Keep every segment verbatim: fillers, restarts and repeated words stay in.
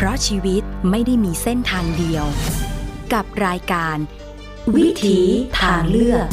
เพราะชีวิตไม่ได้มีเส้นทางเดียวกับรายการวิถีทางเลือก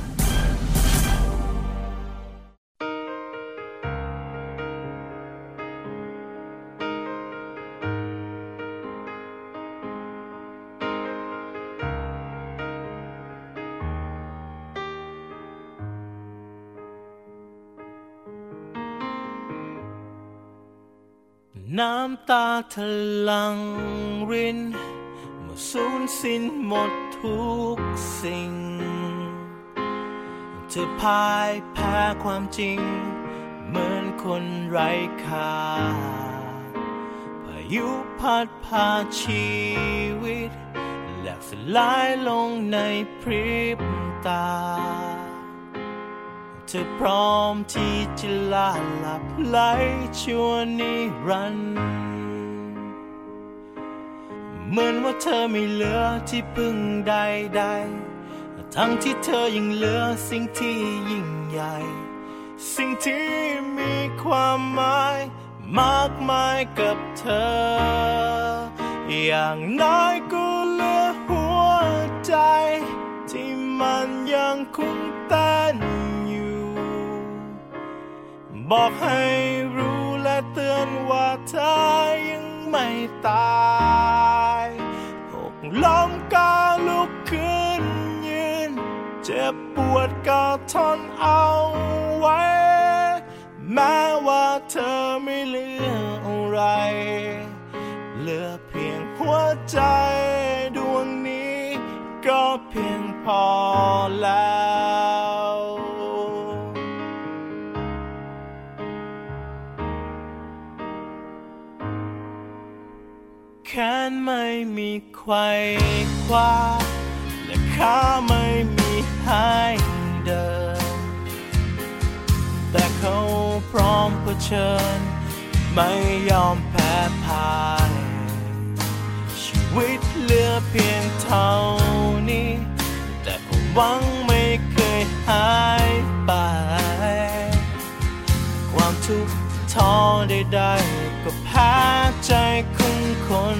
น้ำตาทะลังรินเมื่อสูญสิ้นหมดทุกสิ่งเธอพ่ายแพ้ความจริงเหมือนคนไร้ค่าพายุพัดพาชีวิตแหลกสลายลงในพริบตาเธอพร้อมที่จะลาหลับไหลชั่วนิรันดร์เหมือนว่าเธอไม่เหลือที่พึ่งใดๆทั้งที่เธอยังเหลือสิ่งที่ยิ่งใหญ่สิ่งที่มีความหมายมากมายกับเธออย่างน้อยก็เหลือหัวใจที่มันยังคงเต้นบอกให้รู้และเตือนว่าเธอยังไม่ตายหกล้มก็ลุกขึ้นยืนเจ็บปวดก็ทนเอาไว้แม้ว่าเธอไม่เหลืออะไรเหลือเพียงหัวใจดวงนี้ก็เพียงพอแล้วแขนไม่มีไขว้คว้าและขาไม่มีให้เดินแต่เขาพร้อมเผชิญไม่ยอมแพ้พ่ายชีวิตเหลือเพียงเท่านี้แต่ความหวังไม่เคยหายไปความทุกข์ท้อใดๆก็แพ้ใจของคน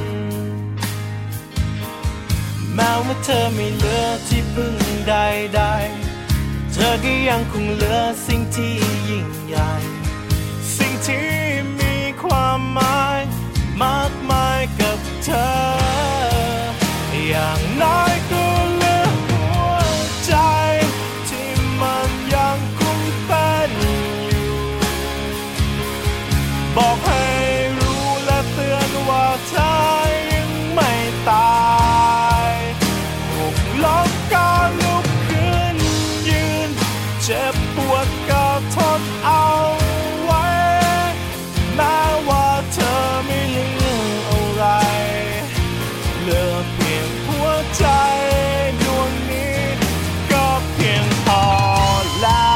แม้ว่าเธอไม่เหลือที่พึ่งใดๆเธอก็ยังคงเหลือสิ่งที่ยิ่งใหญ่สิ่งที่มีความหมายมากมายกับเธออย่างน้อยก็เหลือหัวใจที่มันยังคงเป็นอยู่บอกให้รู้และเตือนว่าเธอยังไม่ตายหกล้มก็ลุกขึ้นยืนเจ็บปวดก็ทนเอาไว้แม้ว่าเธอไม่เหลืออะไรเหลือเพียงหัวใจดวงนี้ก็เพียงพอแล้ว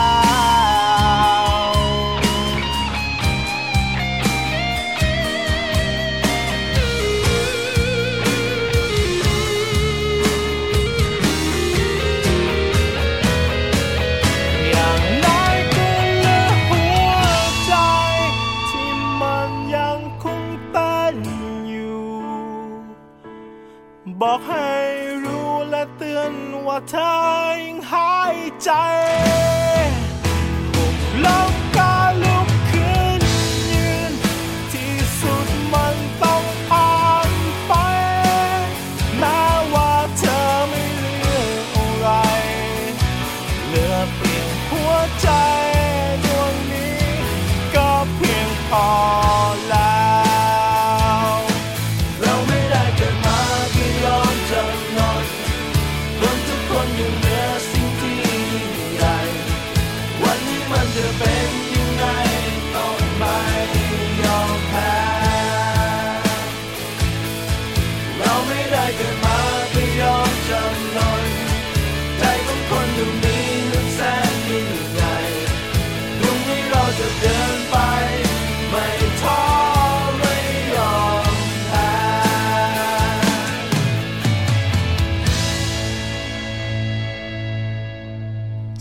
บอกให้รู้และเตือนว่าเธอยังหายใจหกล้มก็ลุกขึ้นยืนที่สุดมันต้องผ่านไปแม้ว่าเธอไม่เหลืออะไรเหลือเพียงหัวใจดวงนี้ก็เพียงพอแล้วเราไม่ได้เกิดมาจำนนคนทุกคนยังเหลือสิ่งที่ยิ่งใหญ่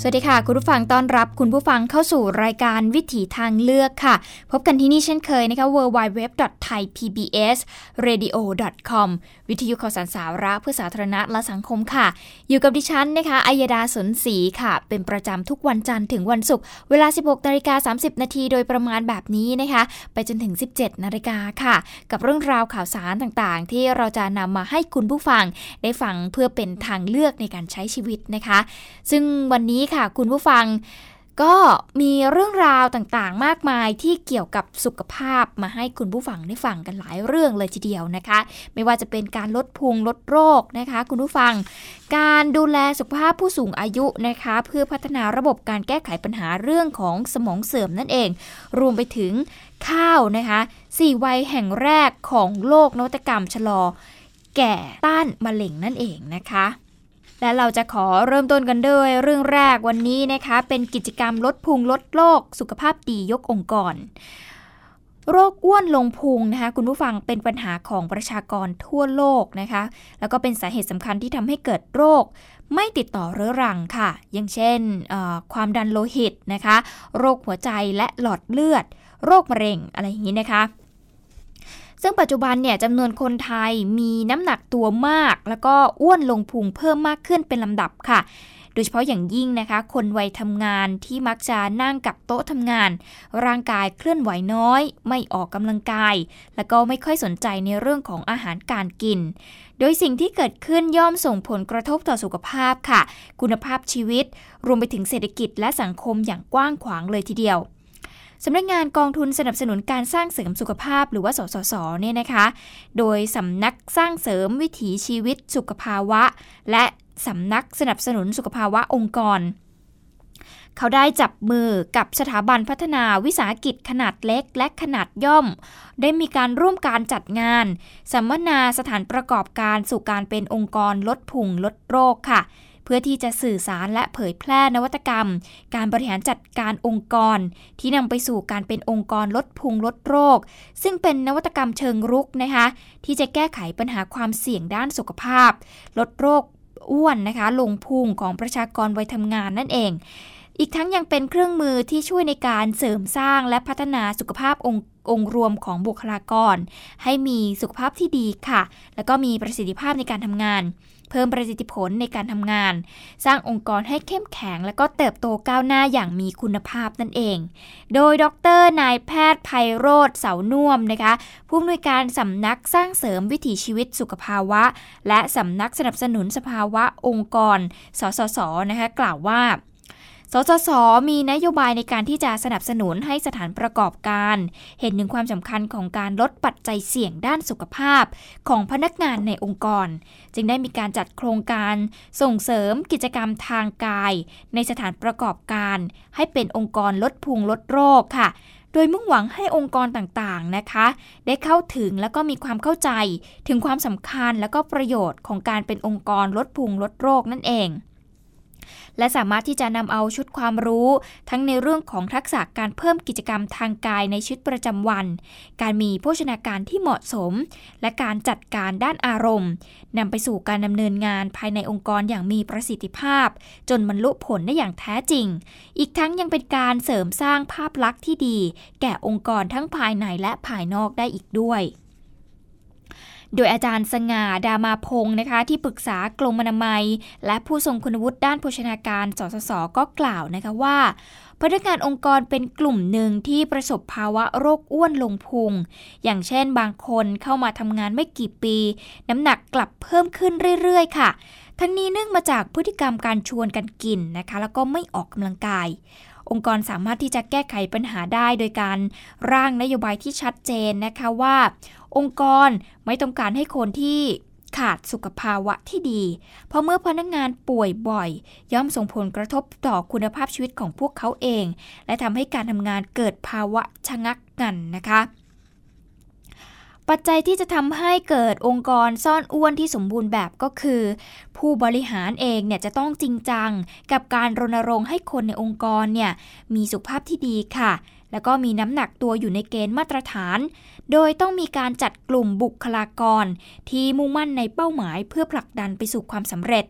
วัสดีค่ะคุณผู้ฟังต้อนรับคุณผู้ฟังเข้าสู่รายการวิถีทางเลือกค่ะพบกันที่นี่เช่นเคยนะคะ ดับเบิลยู ดับเบิลยู ดับเบิลยู ดอท ไทย พี บี เอส เรดิโอ ดอท คอม วิทยุข่าวสารสาระเพื่อสาธารณะและสังคมค่ะอยู่กับดิฉันนะคะอัยดาสนศรีค่ะเป็นประจำทุกวันจันทร์ถึงวันศุกร์เวลา สิบหกนาฬิกาสามสิบนาทีโดยประมาณแบบนี้นะคะไปจนถึง สิบเจ็ดนาฬิกาค่ะกับเรื่องราวข่าวสารต่างๆที่เราจะนำมาให้คุณผู้ฟังได้ฟังเพื่อเป็นทางเลือกในการใช้ชีวิตนะคะซึ่งวันนี้ค่ะคุณผู้ฟังก็มีเรื่องราวต่างๆมากมายที่เกี่ยวกับสุขภาพมาให้คุณผู้ฟังได้ฟังกันหลายเรื่องเลยทีเดียวนะคะไม่ว่าจะเป็นการลดพุงลดโรคนะคะคุณผู้ฟังการดูแลสุขภาพผู้สูงอายุนะคะเพื่อพัฒนาระบบการแก้ไขปัญหาเรื่องของสมองเสื่อมนั่นเองรวมไปถึงข้าวนะคะสี่วัยแห่งแรกของโลกนวัตกรรมชะลอแก่ต้านมะเร็งนั่นเองนะคะและเราจะขอเริ่มต้นกันด้วยเรื่องแรกวันนี้นะคะเป็นกิจกรรมลดพุงลดโรคสุขภาพดียกองค์กรโรคอ้วนลงพุงนะคะคุณผู้ฟังเป็นปัญหาของประชากรทั่วโลกนะคะแล้วก็เป็นสาเหตุสำคัญที่ทำให้เกิดโรคไม่ติดต่อเรื้อรังค่ะอย่างเช่นความดันโลหิตนะคะโรคหัวใจและหลอดเลือดโรคมะเร็งอะไรอย่างนี้นะคะซึ่งปัจจุบันเนี่ยจำนวนคนไทยมีน้ำหนักตัวมากแล้วก็อ้วนลงพุงเพิ่มมากขึ้นเป็นลำดับค่ะโดยเฉพาะอย่างยิ่งนะคะคนวัยทำงานที่มักจะนั่งกับโต๊ะทำงานร่างกายเคลื่อนไหวน้อยไม่ออกกำลังกายแล้วก็ไม่ค่อยสนใจในเรื่องของอาหารการกินโดยสิ่งที่เกิดขึ้นย่อมส่งผลกระทบต่อสุขภาพค่ะคุณภาพชีวิตรวมไปถึงเศรษฐกิจและสังคมอย่างกว้างขวางเลยทีเดียวสำนักงานกองทุนสนับสนุนการสร้างเสริมสุขภาพหรือว่าสสสเนี่ยนะคะโดยสำนักสร้างเสริมวิถีชีวิตสุขภาวะและสำนักสนับสนุนสุขภาวะองค์กรเขาได้จับมือกับสถาบันพัฒนาวิสาหกิจขนาดเล็กและขนาดย่อมได้มีการร่วมการจัดงานสัมมนาสถานประกอบการสู่การเป็นองค์กรลดพุงลดโรคค่ะเพื่อที่จะสื่อสารและเผยแพร่นวัตกรรมการบริหารจัดการองค์กรที่นำไปสู่การเป็นองค์กรลดพุงลดโรคซึ่งเป็นนวัตกรรมเชิงรุกนะคะที่จะแก้ไขปัญหาความเสี่ยงด้านสุขภาพลดโรคอ้วนนะคะลงพุงของประชากรวัยทำงานนั่นเองอีกทั้งยังเป็นเครื่องมือที่ช่วยในการเสริมสร้างและพัฒนาสุขภาพองค์องค์รวมของบุคลากรให้มีสุขภาพที่ดีค่ะแล้วก็มีประสิทธิภาพในการทำงานเพิ่มประสิทธิผลในการทำงานสร้างองค์กรให้เข้มแข็งและก็เติบโตก้าวหน้าอย่างมีคุณภาพนั่นเองโดยดร.นายแพทย์ไพโรจน์เสาน่วมนะคะผู้อำนวยการสำนักสร้างเสริมวิถีชีวิตสุขภาวะและสำนักสนับสนุนสภาวะองค์กรสสสนะคะกล่าวว่าสสส.มีนโยบายในการที่จะสนับสนุนให้สถานประกอบการเห็นถึงความสำคัญของการลดปัจจัยเสี่ยงด้านสุขภาพของพนักงานในองค์กรจึงได้มีการจัดโครงการส่งเสริมกิจกรรมทางกายในสถานประกอบการให้เป็นองค์กรลดพุงลดโรคค่ะโดยมุ่งหวังให้องค์กรต่างๆนะคะได้เข้าถึงและก็มีความเข้าใจถึงความสำคัญและก็ประโยชน์ของการเป็นองค์กรลดพุงลดโรคนั่นเองและสามารถที่จะนำเอาชุดความรู้ทั้งในเรื่องของทักษะการเพิ่มกิจกรรมทางกายในชีวิตประจำวันการมีโภชนาการที่เหมาะสมและการจัดการด้านอารมณ์นำไปสู่การดำเนินงานภายในองค์กรอย่างมีประสิทธิภาพจนบรรลุผลได้อย่างแท้จริงอีกทั้งยังเป็นการเสริมสร้างภาพลักษณ์ที่ดีแก่องค์กรทั้งภายในและภายนอกได้อีกด้วยโดยอาจารย์สง่าดามาพงศ์นะคะที่ปรึกษากรมอนามัยและผู้ทรงคุณวุฒิด้านโภชนาการสสส.ก็กล่าวนะคะว่าพนักงานองค์กรเป็นกลุ่มหนึ่งที่ประสบภาวะโรคอ้วนลงพุงอย่างเช่นบางคนเข้ามาทำงานไม่กี่ปีน้ำหนักกลับเพิ่มขึ้นเรื่อยๆค่ะทั้งนี้เนื่องมาจากพฤติกรรมการชวนกันกินนะคะแล้วก็ไม่ออกกำลังกายองค์กรสามารถที่จะแก้ไขปัญหาได้โดยการร่างนโยบายที่ชัดเจนนะคะว่าองค์กรไม่ต้องการให้คนที่ขาดสุขภาวะที่ดีเพราะเมื่อพนักงานป่วยบ่อยย่อมส่งผลกระทบต่อคุณภาพชีวิตของพวกเขาเองและทำให้การทำงานเกิดภาวะชะงักงันนะคะปัจจัยที่จะทำให้เกิดองค์กรซ่อนอ้วนที่สมบูรณ์แบบก็คือผู้บริหารเองเนี่ยจะต้องจริงจังกับการรณรงค์ให้คนในองค์กรเนี่ยมีสุขภาพที่ดีค่ะแล้วก็มีน้ำหนักตัวอยู่ในเกณฑ์มาตรฐานโดยต้องมีการจัดกลุ่มบุคลากรที่มุ่งมั่นในเป้าหมายเพื่อผลักดันไปสู่ความสำเร็จ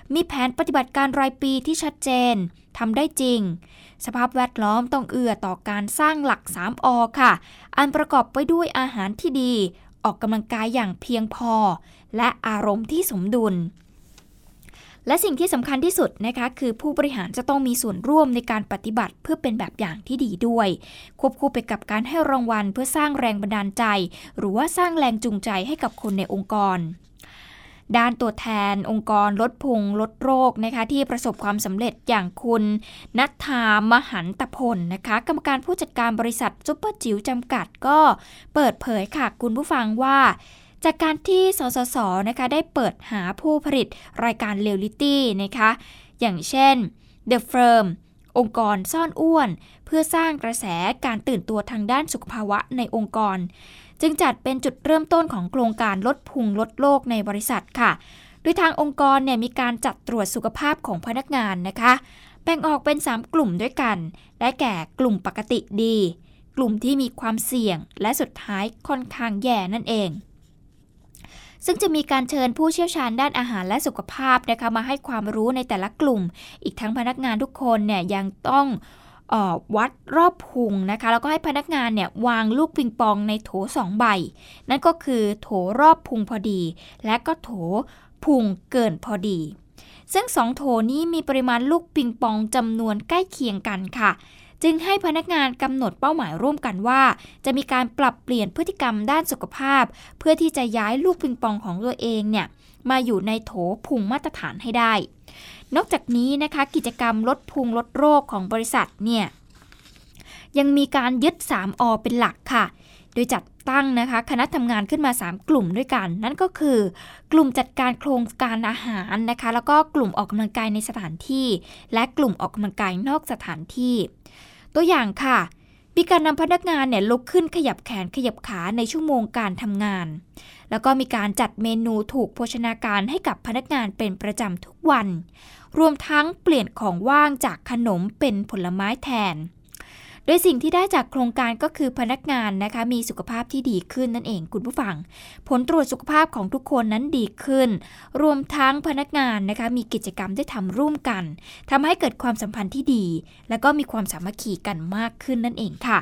มีแผนปฏิบัติการรายปีที่ชัดเจนทำได้จริงสภาพแวดล้อมต้องเอื้อต่อการสร้างหลัก สาม อ ค่ะอันประกอบไปด้วยอาหารที่ดีออกกำลังกายอย่างเพียงพอและอารมณ์ที่สมดุลและสิ่งที่สำคัญที่สุดนะคะคือผู้บริหารจะต้องมีส่วนร่วมในการปฏิบัติเพื่อเป็นแบบอย่างที่ดีด้วยควบคู่ไปกับการให้รางวัลเพื่อสร้างแรงบันดาลใจหรือว่าสร้างแรงจูงใจให้กับคนในองค์กรด้านตัวแทนองค์กรลดพุงลดโรคนะคะที่ประสบความสำเร็จอย่างคุณณัฐฐามหันตพลนะคะกรรมการผู้จัดการบริษัทซุปเปอร์จิ๋วจำกัดก็เปิดเผยค่ะคุณผู้ฟังว่าจากการที่สสสนะคะได้เปิดหาผู้ผลิตรายการเรียลลิตี้นะคะอย่างเช่น The Firm องค์กรซ่อนอ้วนเพื่อสร้างกระแสการตื่นตัวทางด้านสุขภาวะในองค์กรจึงจัดเป็นจุดเริ่มต้นของโครงการลดพุงลดโรคในบริษัทค่ะโดยทางองค์กรเนี่ยมีการจัดตรวจสุขภาพของพนักงานนะคะแบ่งออกเป็นสามกลุ่มด้วยกันได้แก่กลุ่มปกติดีกลุ่มที่มีความเสี่ยงและสุดท้ายค่อนข้างแย่นั่นเองซึ่งจะมีการเชิญผู้เชี่ยวชาญด้านอาหารและสุขภาพนะคะมาให้ความรู้ในแต่ละกลุ่มอีกทั้งพนักงานทุกคนเนี่ยยังต้องเอ่อวัดรอบพุงนะคะแล้วก็ให้พนักงานเนี่ยวางลูกปิงปองในโถสองใบนั่นก็คือโถรอบพุงพอดีและก็โถพุงเกินพอดีซึ่งสองโถนี้มีปริมาณลูกปิงปองจำนวนใกล้เคียงกันค่ะจึงให้พนักงานกำหนดเป้าหมายร่วมกันว่าจะมีการปรับเปลี่ยนพฤติกรรมด้านสุขภาพเพื่อที่จะย้ายลูกปิงปองของตัวเองเนี่ยมาอยู่ในโถพุงมาตรฐานให้ได้นอกจากนี้นะคะกิจกรรมลดพุงลดโรคของบริษัทเนี่ยยังมีการยึด สาม อ เป็นหลักค่ะโดยจัดตั้งนะคะคณะทำงานขึ้นมาสามกลุ่มด้วยกันนั่นก็คือกลุ่มจัดการโครงการอาหารนะคะแล้วก็กลุ่มออกกำลังกายในสถานที่และกลุ่มออกกำลังกายนอกสถานที่ตัวอย่างค่ะมีการนำพนักงานเนี่ยลุกขึ้นขยับแขนขยับขาในชั่วโมงการทำงานแล้วก็มีการจัดเมนูถูกโภชนาการให้กับพนักงานเป็นประจำทุกวันรวมทั้งเปลี่ยนของว่างจากขนมเป็นผลไม้แทนโดยสิ่งที่ได้จากโครงการก็คือพนักงานนะคะมีสุขภาพที่ดีขึ้นนั่นเองคุณผู้ฟังผลตรวจสุขภาพของทุกคนนั้นดีขึ้นรวมทั้งพนักงานนะคะมีกิจกรรมได้ทำร่วมกันทำให้เกิดความสัมพันธ์ที่ดีและก็มีความสามัคคีกันมากขึ้นนั่นเองค่ะ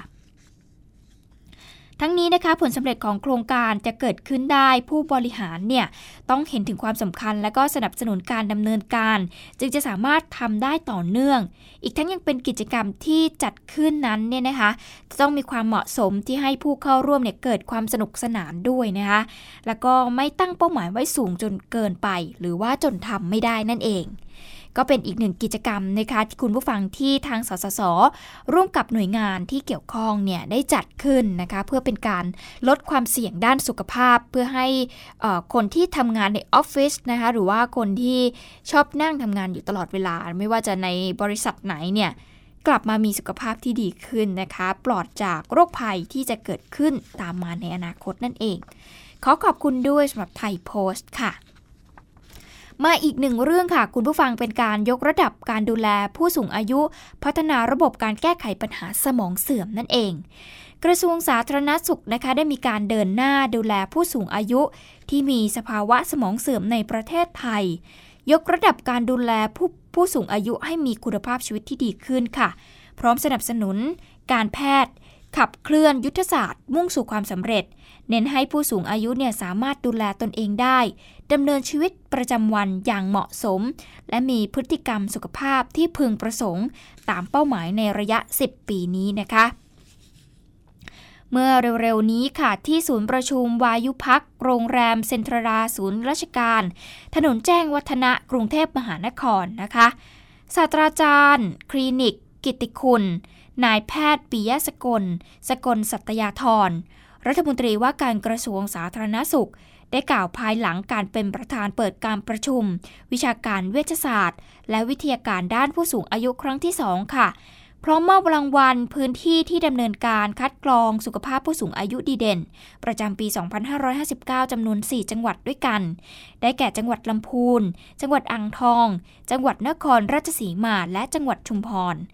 ทั้งนี้นะคะผลสำเร็จของโครงการจะเกิดขึ้นได้ผู้บริหารเนี่ยต้องเห็นถึงความสำคัญและก็สนับสนุนการดำเนินการจึงจะสามารถทำได้ต่อเนื่องอีกทั้งยังเป็นกิจกรรมที่จัดขึ้นนั้นเนี่ยนะคะจะต้องมีความเหมาะสมที่ให้ผู้เข้าร่วมเนี่ยเกิดความสนุกสนานด้วยนะคะแล้วก็ไม่ตั้งเป้าหมายไว้สูงจนเกินไปหรือว่าจนทำไม่ได้นั่นเองก็เป็นอีกหนึ่งกิจกรรมนะคะที่คุณผู้ฟังที่ทางสสสร่วมกับหน่วยงานที่เกี่ยวข้องเนี่ยได้จัดขึ้นนะคะเพื่อเป็นการลดความเสี่ยงด้านสุขภาพเพื่อให้คนที่ทำงานในออฟฟิศนะคะหรือว่าคนที่ชอบนั่งทำงานอยู่ตลอดเวลาไม่ว่าจะในบริษัทไหนเนี่ยกลับมามีสุขภาพที่ดีขึ้นนะคะปลอดจากโรคภัยที่จะเกิดขึ้นตามมาในอนาคตนั่นเองขอขอบคุณด้วยสำหรับไทยโพสต์ค่ะมาอีกหนึ่งเรื่องค่ะคุณผู้ฟังเป็นการยกระดับการดูแลผู้สูงอายุพัฒนาระบบการแก้ไขปัญหาสมองเสื่อมนั่นเองกระทรวงสาธารณสุขนะคะได้มีการเดินหน้าดูแลผู้สูงอายุที่มีสภาวะสมองเสื่อมในประเทศไทยยกระดับการดูแลผู้ผู้สูงอายุให้มีคุณภาพชีวิตที่ดีขึ้นค่ะพร้อมสนับสนุนการแพทย์ขับเคลื่อนยุทธศาสตร์มุ่งสู่ความสำเร็จเน้นให้ผู้สูงอายุเนี่ยสามารถดูแลตนเองได้ดำเนินชีวิตประจำวันอย่างเหมาะสมและมีพฤติกรรมสุขภาพที่พึงประสงค์ตามเป้าหมายในระยะสิบปีนี้นะคะเมื่อเร็วๆนี้ค่ะที่ศูนย์ประชุมวายุพักโรงแรมเซ็นทรัลศูนย์ราชการถนนแจ้งวัฒนะกรุงเทพมหานครนะคะศาสตราจารย์คลินิกกิตติคุณนายแพทย์ปิยะสกลสกลสัตยาธรรัฐมนตรีว่าการกระทรวงสาธารณสุขได้กล่าวภายหลังการเป็นประธานเปิดการประชุมวิชาการเวชศาสตร์และวิทยาการด้านผู้สูงอายุครั้งที่สองค่ะพร้อมมอบรางวัลพื้นที่ที่ดำเนินการคัดกรองสุขภาพผู้สูงอายุดีเด่นประจำปีสองพันห้าร้อยห้าสิบเก้าจำนวนสี่จังหวัดด้วยกันได้แก่จังหวัดลำพูนจังหวัดอ่างทองจังหวัดนครราชสีมาและจังหวัดชุมพร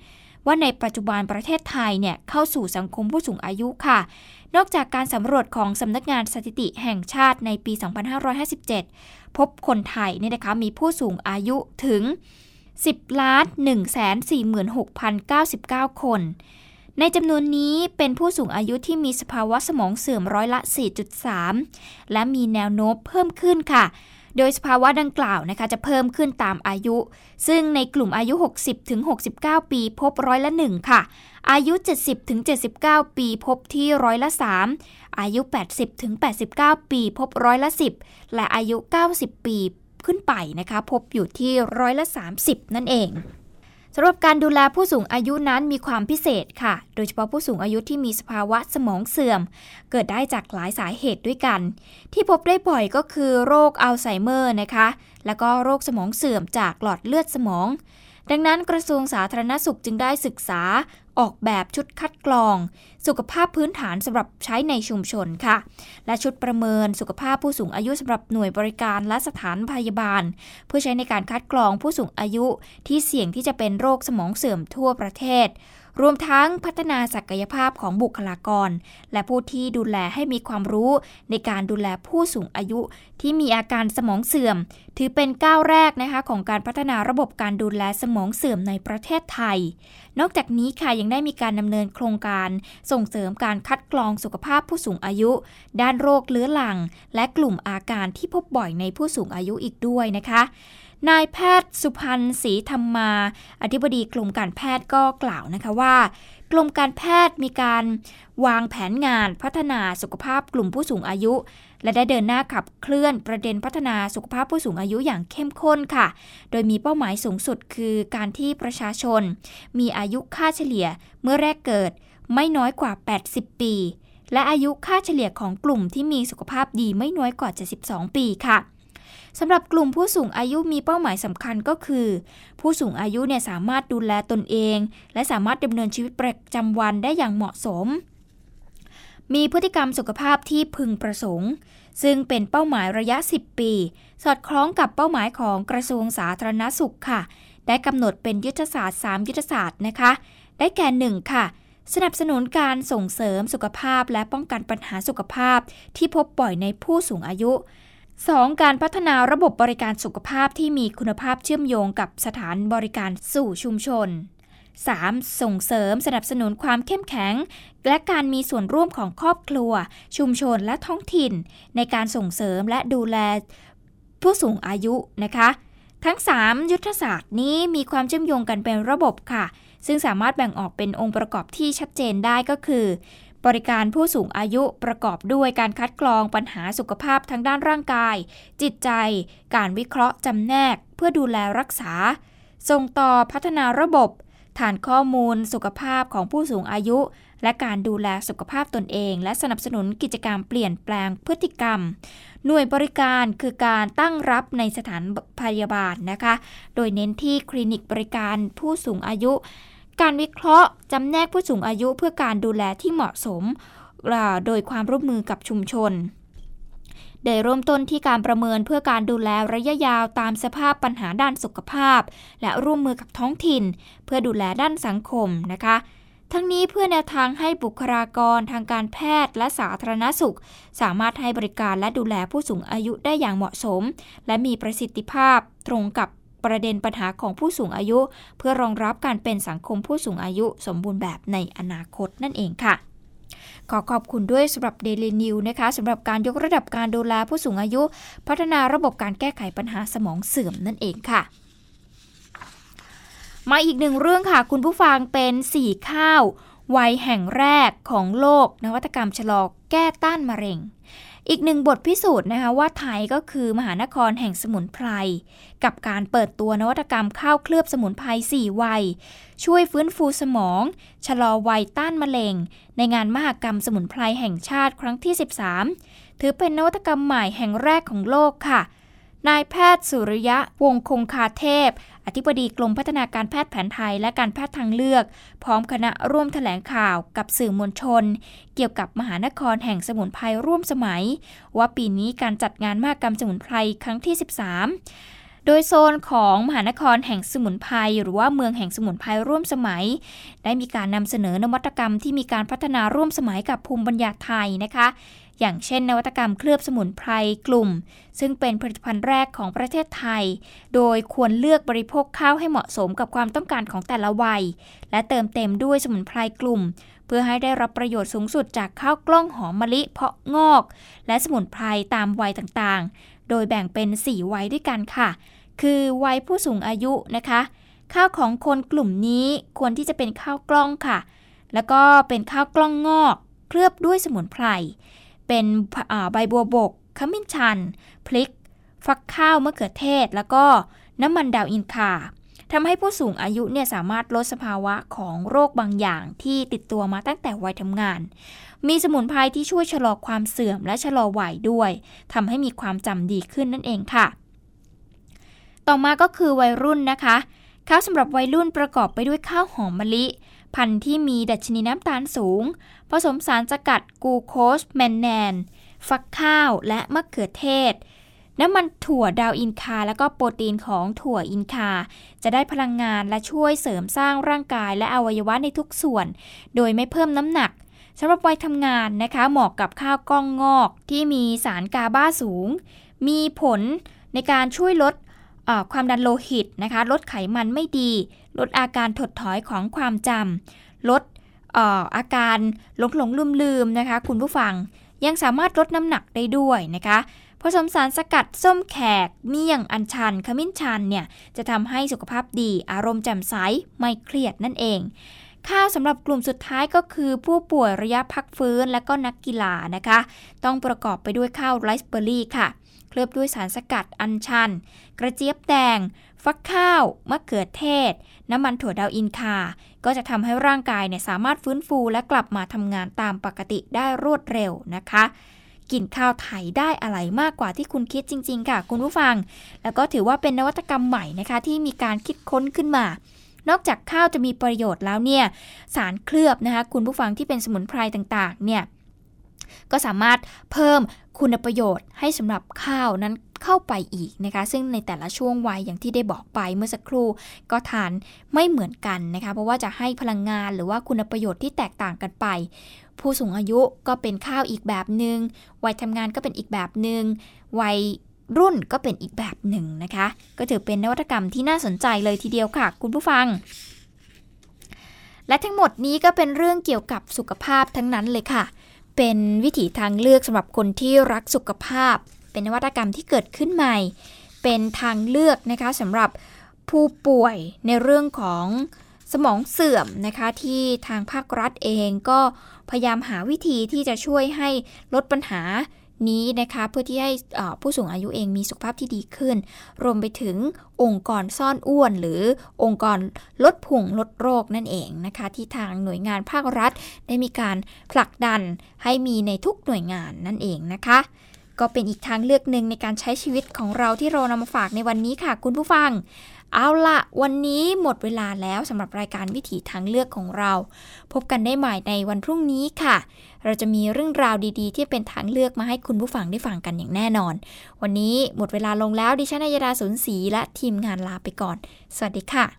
ว่าในปัจจุบันประเทศไทยเนี่ยเข้าสู่สังคมผู้สูงอายุค่ะนอกจากการสำรวจของสำนักงานสถิติแห่งชาติในปี สองพันห้าร้อยห้าสิบเจ็ด พบคนไทยเนี่ยนะคะมีผู้สูงอายุถึง สิบล้านหนึ่งแสนสี่หมื่นหกพันเก้าสิบเก้า คนในจำนวนนี้เป็นผู้สูงอายุที่มีสภาวะสมองเสื่อมร้อยละ สี่จุดสาม และมีแนวโน้มเพิ่มขึ้นค่ะโดยสภาวะดังกล่าวนะคะจะเพิ่มขึ้นตามอายุซึ่งในกลุ่มอายุ หกสิบถึงหกสิบเก้า ปีพบร้อยละหนึ่งค่ะอายุ เจ็ดสิบถึงเจ็ดสิบเก้า ปีพบที่ร้อยละสามอายุ แปดสิบถึงแปดสิบเก้า ปีพบร้อยละสิบและอายุ เก้าสิบ ปีขึ้นไปนะคะพบอยู่ที่ร้อยละสามสิบนั่นเองสำหรับการดูแลผู้สูงอายุนั้นมีความพิเศษค่ะโดยเฉพาะผู้สูงอายุที่มีสภาวะสมองเสื่อมเกิดได้จากหลายสาเหตุด้วยกันที่พบได้บ่อยก็คือโรคอัลไซเมอร์นะคะแล้วก็โรคสมองเสื่อมจากหลอดเลือดสมองดังนั้นกระทรวงสาธารณสุขจึงได้ศึกษาออกแบบชุดคัดกรองสุขภาพพื้นฐานสำหรับใช้ในชุมชนค่ะและชุดประเมินสุขภาพผู้สูงอายุสำหรับหน่วยบริการและสถานพยาบาลเพื่อใช้ในการคัดกรองผู้สูงอายุที่เสี่ยงที่จะเป็นโรคสมองเสื่อมทั่วประเทศรวมทั้งพัฒนาศักยภาพของบุคลากรและผู้ที่ดูแลให้มีความรู้ในการดูแลผู้สูงอายุที่มีอาการสมองเสื่อมถือเป็นก้าวแรกนะคะของการพัฒนาระบบการดูแลสมองเสื่อมในประเทศไทยนอกจากนี้ค่ะยังได้มีการดำเนินโครงการส่งเสริมการคัดกรองสุขภาพผู้สูงอายุด้านโรคเรื้อรังและกลุ่มอาการที่พบบ่อยในผู้สูงอายุอีกด้วยนะคะนายแพทย์สุพันธ์ศรีธรรมาอธิบดีกรมการแพทย์ก็กล่าวนะคะว่ากรมการแพทย์มีการวางแผนงานพัฒนาสุขภาพกลุ่มผู้สูงอายุและได้เดินหน้าขับเคลื่อนประเด็นพัฒนาสุขภาพผู้สูงอายุอย่างเข้มข้นค่ะโดยมีเป้าหมายสูงสุดคือการที่ประชาชนมีอายุค่าเฉลี่ยเมื่อแรกเกิดไม่น้อยกว่าแปดสิบปีและอายุค่าเฉลี่ยของกลุ่มที่มีสุขภาพดีไม่น้อยกว่าเจ็ดสิบสองปีค่ะสำหรับกลุ่มผู้สูงอายุมีเป้าหมายสำคัญก็คือผู้สูงอายุเนี่ยสามารถดูแลตนเองและสามารถดำเนินชีวิตประจำวันได้อย่างเหมาะสมมีพฤติกรรมสุขภาพที่พึงประสงค์ซึ่งเป็นเป้าหมายระยะสิบปีสอดคล้องกับเป้าหมายของกระทรวงสาธารณสุขค่ะได้กำหนดเป็นยุทธศาสตร์สามยุทธศาสตร์นะคะได้แก่หนึ่งค่ะสนับสนุนการส่งเสริมสุขภาพและป้องกันปัญหาสุขภาพที่พบบ่อยในผู้สูงอายุสองการพัฒนาระบบบริการสุขภาพที่มีคุณภาพเชื่อมโยงกับสถานบริการสู่ชุมชนสามส่งเสริมสนับสนุนความเข้มแข็งและการมีส่วนร่วมของครอบครัวชุมชนและท้องถิ่นในการส่งเสริมและดูแลผู้สูงอายุนะคะทั้งสามยุทธศาสตร์นี้มีความเชื่อมโยงกันเป็นระบบค่ะซึ่งสามารถแบ่งออกเป็นองค์ประกอบที่ชัดเจนได้ก็คือบริการผู้สูงอายุประกอบด้วยการคัดกรองปัญหาสุขภาพทางด้านร่างกายจิตใจการวิเคราะห์จำแนกเพื่อดูแลรักษาส่งต่อพัฒนาระบบฐานข้อมูลสุขภาพของผู้สูงอายุและการดูแลสุขภาพตนเองและสนับสนุนกิจกรรมเปลี่ยนแปลงพฤติกรรมหน่วยบริการคือการตั้งรับในสถานพยาบาลนะคะโดยเน้นที่คลินิกบริการผู้สูงอายุการวิเคราะห์จำแนกผู้สูงอายุเพื่อการดูแลที่เหมาะสมโดยความร่วมมือกับชุมชนโดยเริ่มต้นที่การประเมินเพื่อการดูแลระยะยาวตามสภาพปัญหาด้านสุขภาพและร่วมมือกับท้องถิ่นเพื่อดูแลด้านสังคมนะคะทั้งนี้เพื่อแนวทางให้บุคลากรทางการแพทย์และสาธารณสุขสามารถให้บริการและดูแลผู้สูงอายุได้อย่างเหมาะสมและมีประสิทธิภาพตรงกับประเด็นปัญหาของผู้สูงอายุเพื่อรองรับการเป็นสังคมผู้สูงอายุสมบูรณ์แบบในอนาคตนั่นเองค่ะขอขอบคุณด้วยสำหรับ Daily News นะคะสำหรับการยกระดับการดูแลผู้สูงอายุพัฒนาระบบการแก้ไขปัญหาสมองเสื่อมนั่นเองค่ะมาอีกหนึ่งเรื่องค่ะคุณผู้ฟังเป็นสี่ข้าววัยแห่งแรกของโลกนวัตกรรมชะลอแก้ต้านมะเร็งอีกหนึ่งบทพิสูจน์นะคะว่าไทยก็คือมหานครแห่งสมุนไพรกับการเปิดตัวนวัตกรรมข้าวเคลือบสมุนไพรสี่วัยช่วยฟื้นฟูสมองชะลอวัยต้านมะเร็งในงานมหกรรมสมุนไพรแห่งชาติครั้งที่สิบสามถือเป็นนวัตกรรมใหม่แห่งแรกของโลกค่ะนายแพทย์สุริยะวงศ์คงคาเทพอธิบดีกรมพัฒนาการแพทย์แผนไทยและการแพทย์ทางเลือกพร้อมคณะร่วมแถลงข่าวกับสื่อมวลชนเกี่ยวกับมหานครแห่งสมุนไพรร่วมสมัยว่าปีนี้การจัดงานมหกรรมสมุนไพรครั้งที่สิบสามโดยโซนของมหานครแห่งสมุนไพรหรือว่าเมืองแห่งสมุนไพรร่วมสมัยได้มีการนำเสนอนวัตกรรมที่มีการพัฒนาร่วมสมัยกับภูมิปัญญาไทยนะคะอย่างเช่นนวัตกรรมเคลือบสมุนไพรกลุ่มซึ่งเป็นผลิตภัณฑ์แรกของประเทศไทยโดยควรเลือกบริโภคข้าวให้เหมาะสมกับความต้องการของแต่ละวัยและเติมเต็มด้วยสมุนไพรกลุ่มเพื่อให้ได้รับประโยชน์สูงสุดจากข้าวกล้องหอมมะลิเพาะงอกและสมุนไพรตามวัยต่างๆโดยแบ่งเป็นสี่วัยด้วยกันค่ะคือวัยผู้สูงอายุนะคะข้าวของคนกลุ่มนี้ควรที่จะเป็นข้าวกล้องค่ะแล้วก็เป็นข้าวกล้องงอกเคลือบด้วยสมุนไพรเป็นใบบัวบกขมิ้นชันพริกฟักข้าวมะเขือเทศแล้วก็น้ำมันดาวอินคาทำให้ผู้สูงอายุเนี่ยสามารถลดสภาวะของโรคบางอย่างที่ติดตัวมาตั้งแต่วัยทำงานมีสมุนไพรที่ช่วยชะลอความเสื่อมและชะลอวัยด้วยทำให้มีความจำดีขึ้นนั่นเองค่ะต่อมาก็คือวัยรุ่นนะคะข้าวสำหรับวัยรุ่นประกอบไปด้วยข้าวหอมมะลิพันธุ์ที่มีดัชนีน้ำตาลสูงผสมสารสกัดกลูโคสแมนแนนฟักข้าวและมะเขือเทศน้ำมันถั่วดาวอินคาและก็โปรตีนของถั่วอินคาจะได้พลังงานและช่วยเสริมสร้างร่างกายและอวัยวะในทุกส่วนโดยไม่เพิ่มน้ำหนักสำหรับวัยทำงานนะคะเหมาะกับข้าวกล้องงอกที่มีสารกาบาสูงมีผลในการช่วยลดความดันโลหิตนะคะลดไขมันไม่ดีลดอาการถดถอยของความจำลดเอ่ออาการหลงหลงลืมลืมนะคะคุณผู้ฟังยังสามารถลดน้ำหนักได้ด้วยนะคะผสมสารสกัดส้มแขกเมี่ยงอัญชันขมิ้นชันเนี่ยจะทำให้สุขภาพดีอารมณ์แจ่มใสไม่เครียดนั่นเองข้าวสำหรับกลุ่มสุดท้ายก็คือผู้ป่วยระยะพักฟื้นและก็นักกีฬานะคะต้องประกอบไปด้วยข้าวไรซ์เบอร์รี่ค่ะเคลือบด้วยสารสกัดอัญชันกระเจี๊ยบแดงฟักข้าวมะเขือเทศน้ำมันถั่วดาวอินคาก็จะทำให้ร่างกายเนี่ยสามารถฟื้นฟูและกลับมาทำงานตามปกติได้รวดเร็วนะคะกินข้าวไทยได้อะไรมากกว่าที่คุณคิดจริงๆค่ะคุณผู้ฟังแล้วก็ถือว่าเป็นนวัตกรรมใหม่นะคะที่มีการคิดค้นขึ้นมานอกจากข้าวจะมีประโยชน์แล้วเนี่ยสารเคลือบนะคะคุณผู้ฟังที่เป็นสมุนไพรต่างๆเนี่ยก็สามารถเพิ่มคุณประโยชน์ให้สำหรับข้าวนั้นเข้าไปอีกนะคะซึ่งในแต่ละช่วงวัยอย่างที่ได้บอกไปเมื่อสักครู่ก็ทานไม่เหมือนกันนะคะเพราะว่าจะให้พลังงานหรือว่าคุณประโยชน์ที่แตกต่างกันไปผู้สูงอายุก็เป็นข้าวอีกแบบนึงวัยทำงานก็เป็นอีกแบบนึงวัยรุ่นก็เป็นอีกแบบหนึ่งนะคะก็ถือเป็นนวัตกรรมที่น่าสนใจเลยทีเดียวค่ะคุณผู้ฟังและทั้งหมดนี้ก็เป็นเรื่องเกี่ยวกับสุขภาพทั้งนั้นเลยค่ะเป็นวิถีทางเลือกสำหรับคนที่รักสุขภาพเป็นนวัตกรรมที่เกิดขึ้นใหม่เป็นทางเลือกนะคะสำหรับผู้ป่วยในเรื่องของสมองเสื่อมนะคะที่ทางภาครัฐเองก็พยายามหาวิธีที่จะช่วยให้ลดปัญหานี้นะคะเพื่อที่ให้ผู้สูงอายุเองมีสุขภาพที่ดีขึ้นรวมไปถึงองค์กรซ่อนอ้วนหรือองค์กรลดพุงลดโรคนั่นเองนะคะที่ทางหน่วยงานภาครัฐได้มีการผลักดันให้มีในทุกหน่วยงานนั่นเองนะคะก็เป็นอีกทางเลือกหนึ่งในการใช้ชีวิตของเราที่เรานำมาฝากในวันนี้ค่ะคุณผู้ฟังเอาละวันนี้หมดเวลาแล้วสำหรับรายการวิถีทางเลือกของเราพบกันได้ใหม่ในวันพรุ่งนี้ค่ะเราจะมีเรื่องราวดีๆที่เป็นทางเลือกมาให้คุณผู้ฟังได้ฟังกันอย่างแน่นอนวันนี้หมดเวลาลงแล้วดิฉันอัยดาสนศรีและทีมงานลาไปก่อนสวัสดีค่ะ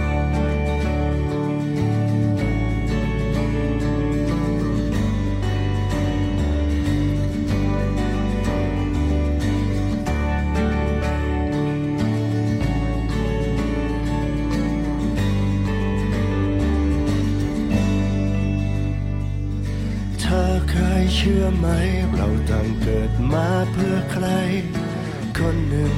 เคยเชื่อไหมเราต่างเกิดมาเพื่อใครคนหนึ่ง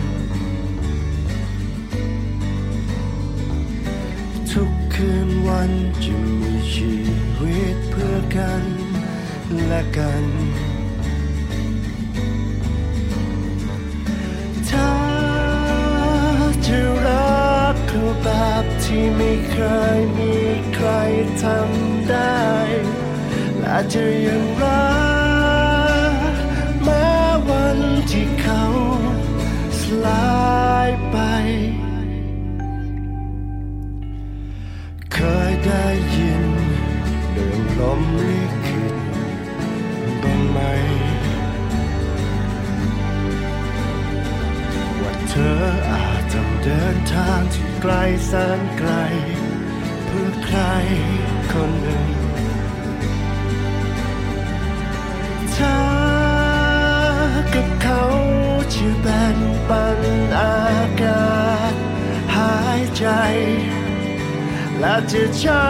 ทุกคืนวันจะมีชีวิตเพื่อกันและกันถ้าจะรักเขาแบบที่ไม่เคยมีใครทำได้อาจจะยังรักแม้วันที่เขาสลายไปเคยได้ยินเรื่องลมลิขิตบ้างไหมว่าเธออาจต้องเดินทางที่ไกลแสนไกลเพื่อใครคนหนึ่งเธอกับเขาจะแบ่งปันอากาศหายใจและจะใช้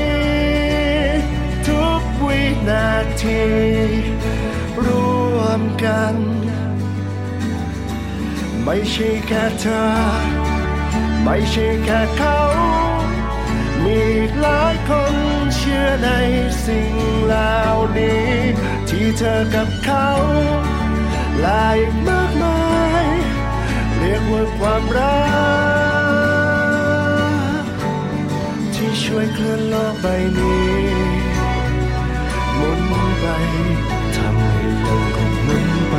ทุกวินาทีร่วมกันไม่ใช่แค่เธอไม่ใช่แค่เขามีหลายคนเชื่อในสิ่งเหล่านี้ที่เธอกับเขาหลายมากมายเรียกว่าความรักที่ช่วยเคลื่อนโลกใบนี้หมุนไปทำให้โลกของหมุนไป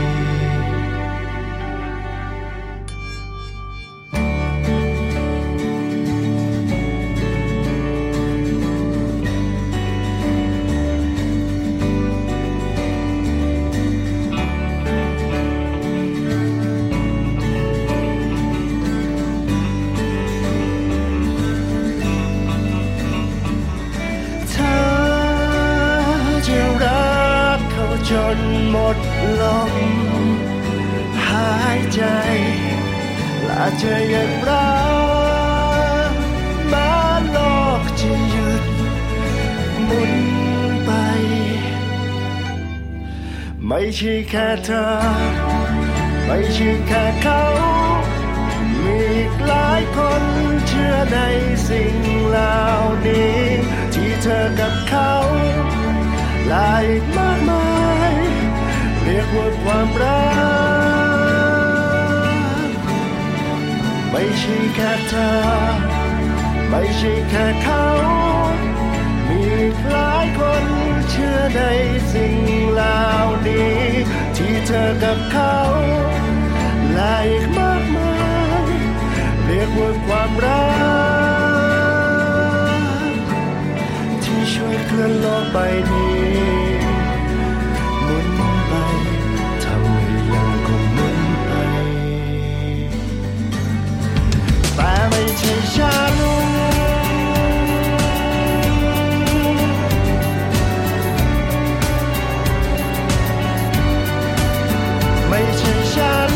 จนหมดลมหายใจและจะยังรักแม้โลกจะหยุดหมุนไปไม่ใช่แค่เธอไม่ใช่แค่เขามีหลายคนเชื่อในสิ่งเหล่านี้ที่เธอกับเขาหลายมากมายเรียกว่าความรักไม่ใช่แค่เธอไม่ใช่แค่เขามีหลายคนเชื่อในสิ่งเหล่านี้ที่เธอกับเขาหลายมากมายเรียกว่าความรักที่ช่วยเคลื่อนโลกใบนี้หมุนไปทำให้ยังคงหมุนไปแต่ไม่ใช่ฉันไม่ใช่ฉัน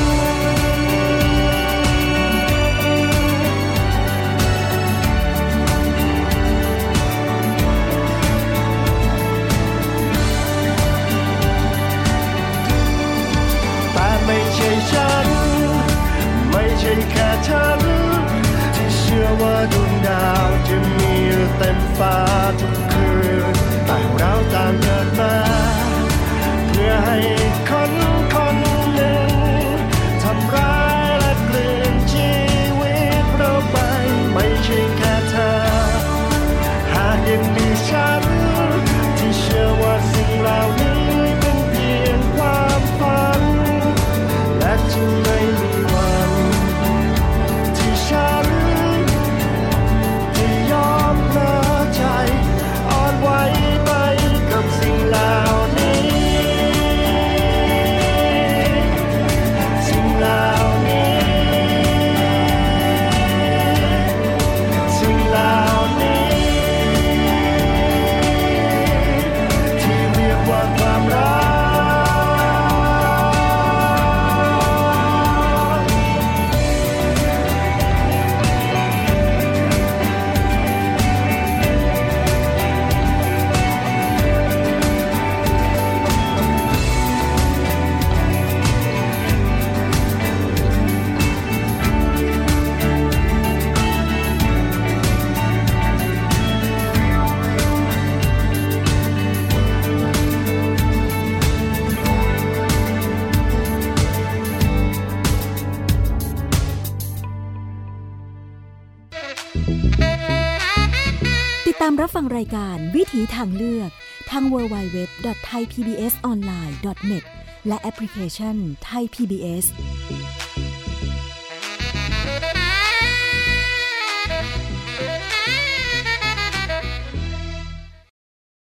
ไม่ใช่ฉันไม่ใช่แค่ฉันที่เชื่อว่าดวงดาวจะมีอยู่เต็มฟ้าทุกคืนแต่เราต่างเกิดมาเพื่อให้คนคนหนึ่งทำร้ายและกลืนชีวิตเราไปไม่ใช่แค่เธอหากยังมีฉันที่เชื่อว่าสิ่งเหล่านี้เป็นเพียงความฝันและจะไม่มีวันที่ฉันจะยอมเลิกใจอ่อนไหวไปกับสิ่งเหล่านี้สิ่งเหล่านี้สิ่งเหล่านี้ที่เรียกว่าความรักติดตามรับฟังรายการวิถีทางเลือกทาง ดับเบิลยู ดับเบิลยู ดับเบิลยู ดอท ไทย พี บี เอส ออนไลน์ ดอท เน็ต และแอปพลิเคชัน Thai พี บี เอส